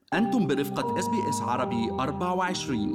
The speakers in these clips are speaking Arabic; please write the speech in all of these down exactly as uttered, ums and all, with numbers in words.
أنتم برفقة إس بي إس عربي أربعة وعشرين.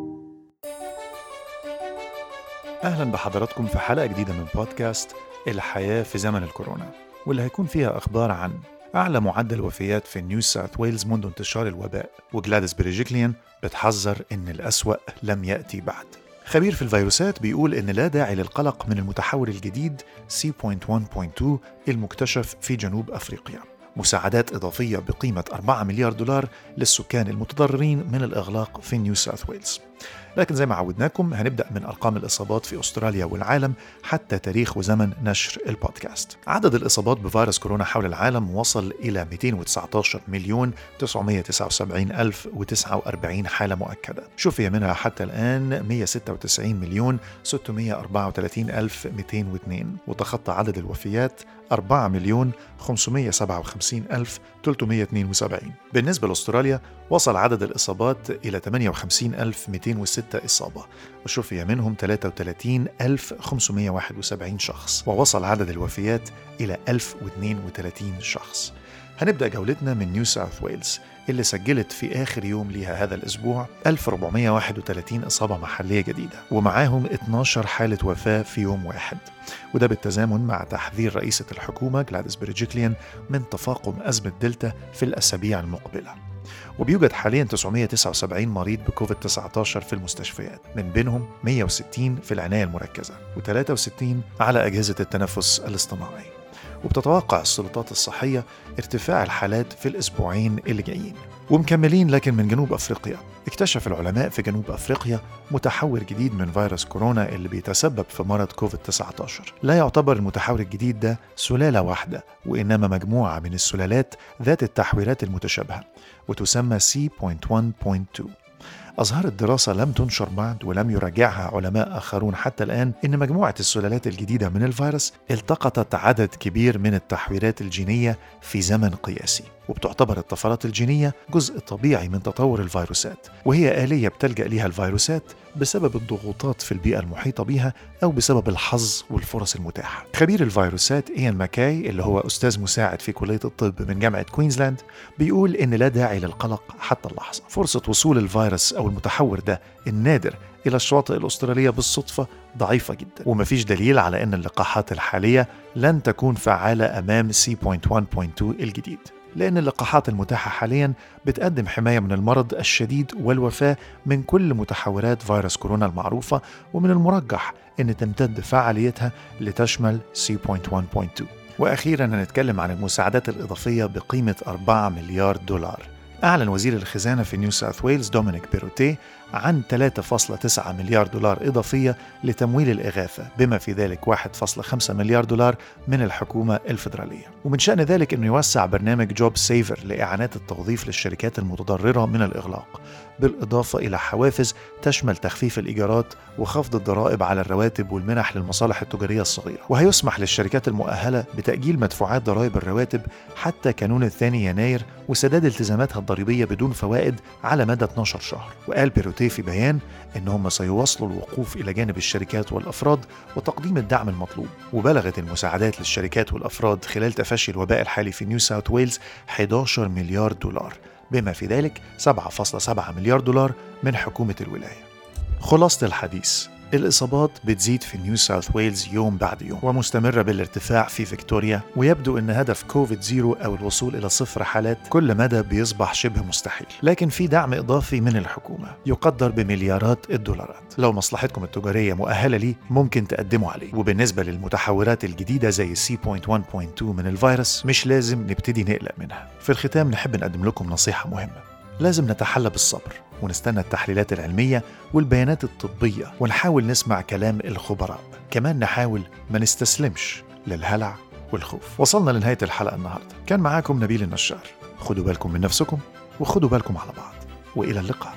أهلا بحضراتكم في حلقة جديدة من بودكاست الحياة في زمن الكورونا، واللي هيكون فيها أخبار عن أعلى معدل وفيات في نيو ساوث ويلز منذ انتشار الوباء، وجلاديس بريجيكليان بتحذر إن الأسوأ لم يأتي بعد. خبير في الفيروسات بيقول إن لا داعي للقلق من المتحور الجديد سي واحد نقطة واحد نقطة اثنين المكتشف في جنوب أفريقيا. مساعدات إضافية بقيمة أربعة مليار دولار للسكان المتضررين من الإغلاق في نيو ساوث ويلز. لكن زي ما عودناكم هنبدأ من أرقام الإصابات في أستراليا والعالم حتى تاريخ وزمن نشر البودكاست. عدد الإصابات بفيروس كورونا حول العالم وصل إلى مئتين وتسعة عشر مليون تسعمائة وتسعة وسبعين ألف وتسعة وأربعين حالة مؤكدة، شفي منها حتى الآن مئة وستة وتسعين مليون ستمائة وأربعة وثلاثين ألف ومئتين واثنين، وتخطى عدد الوفيات أربعة مليون خمسمائة وسبعة وخمسين ألف وثلاثمائة واثنين وسبعين. بالنسبة لأستراليا وصل عدد الإصابات إلى ثمانية وخمسين ألف ومئتين وستة إصابة، وشفي منهم ثلاثة وثلاثين ألف وخمسمائة وواحد وسبعين شخص، ووصل عدد الوفيات إلى ألف واثنين وثلاثين شخص. هنبدأ جولتنا من نيو ساوث ويلز اللي سجلت في آخر يوم لها هذا الأسبوع ألف وأربعمائة وواحد وثلاثين إصابة محلية جديدة، ومعاهم اثنتا عشرة حالة وفاة في يوم واحد، وده بالتزامن مع تحذير رئيسة الحكومة جلاديس بريجيكليان من تفاقم أزمة دلتا في الأسابيع المقبلة. وبيوجد حاليا تسعمائة وتسعة وسبعين مريض بكوفيد تسعة عشر في المستشفيات، من بينهم مئة وستين في العناية المركزة وثلاثة وستين على أجهزة التنفس الاصطناعي. وبتتوقع السلطات الصحية ارتفاع الحالات في الأسبوعين اللي جايين. ومكملين لكن من جنوب أفريقيا، اكتشف العلماء في جنوب أفريقيا متحور جديد من فيروس كورونا اللي بيتسبب في مرض كوفيد تسعة عشر. لا يعتبر المتحور الجديد ده سلالة واحدة، وإنما مجموعة من السلالات ذات التحويرات المتشابهة، وتسمى سي واحد نقطة واحد نقطة اثنين. أظهرت دراسة لم تنشر بعد ولم يراجعها علماء آخرون حتى الآن إن مجموعة السلالات الجديدة من الفيروس التقطت عدد كبير من التحويرات الجينية في زمن قياسي، وبتعتبر الطفرات الجينية جزء طبيعي من تطور الفيروسات، وهي آلية بتلجأ لها الفيروسات بسبب الضغوطات في البيئة المحيطة بها أو بسبب الحظ والفرص المتاحة. خبير الفيروسات إيان ماكاي اللي هو أستاذ مساعد في كلية الطب من جامعة كوينزلاند بيقول إن لا داعي للقلق حتى اللحظة. فرصة وصول الفيروس أو المتحور ده النادر إلى الشواطئ الأسترالية بالصدفة ضعيفة جدا، ومفيش دليل على أن اللقاحات الحالية لن تكون فعالة أمام سي واحد نقطة واحد نقطة اثنين الجديد، لأن اللقاحات المتاحة حالياً بتقدم حماية من المرض الشديد والوفاة من كل متحورات فيروس كورونا المعروفة، ومن المرجح أن تمتد فعاليتها لتشمل سي واحد نقطة واحد نقطة اثنين. وأخيراً هنتكلم عن المساعدات الإضافية بقيمة أربعة مليار دولار. أعلن وزير الخزانة في نيو ساوث ويلز دومينيك بيروتيه عن ثلاثة فاصلة تسعة مليار دولار إضافية لتمويل الإغاثة، بما في ذلك واحد فاصلة خمسة مليار دولار من الحكومة الفيدرالية. ومن شأن ذلك أنه يوسع برنامج جوب سيفر لإعانات التوظيف للشركات المتضررة من الإغلاق، بالإضافة إلى حوافز تشمل تخفيف الإيجارات وخفض الضرائب على الرواتب والمنح للمصالح التجارية الصغيرة. وهيسمح للشركات المؤهلة بتأجيل مدفوعات ضرائب الرواتب حتى كانون الثاني يناير وسداد التزاماتها الضريبية بدون فوائد على مدى اثني عشر شهر. وقال بيروتيه في بيان إنهم سيواصلوا الوقوف إلى جانب الشركات والأفراد وتقديم الدعم المطلوب. وبلغت المساعدات للشركات والأفراد خلال تفشي الوباء الحالي في نيو ساوث ويلز أحد عشر مليار دولار، بما في ذلك سبعة فاصلة سبعة مليار دولار من حكومة الولاية. خلاصة الحديث: الإصابات بتزيد في نيو ساوث ويلز يوم بعد يوم، ومستمرة بالارتفاع في فيكتوريا، ويبدو أن هدف كوفيد زيرو أو الوصول إلى صفر حالات كل مدى بيصبح شبه مستحيل. لكن في دعم إضافي من الحكومة يقدر بمليارات الدولارات، لو مصلحتكم التجارية مؤهلة ليه ممكن تقدموا عليه. وبالنسبة للمتحورات الجديدة زي سي واحد نقطة واحد نقطة اثنين من الفيروس مش لازم نبتدي نقلق منها. في الختام نحب نقدم لكم نصيحة مهمة: لازم نتحلى بالصبر ونستنى التحليلات العلمية والبيانات الطبية، ونحاول نسمع كلام الخبراء. كمان نحاول ما نستسلمش للهلع والخوف. وصلنا لنهاية الحلقة النهاردة، كان معاكم نبيل النشار. خدوا بالكم من نفسكم وخدوا بالكم على بعض، وإلى اللقاء.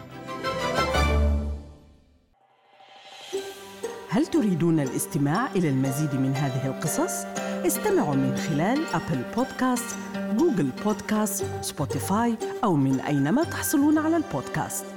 هل تريدون الاستماع إلى المزيد من هذه القصص؟ استمعوا من خلال أبل بودكاست، جوجل بودكاست، سبوتيفاي أو من أينما تحصلون على البودكاست.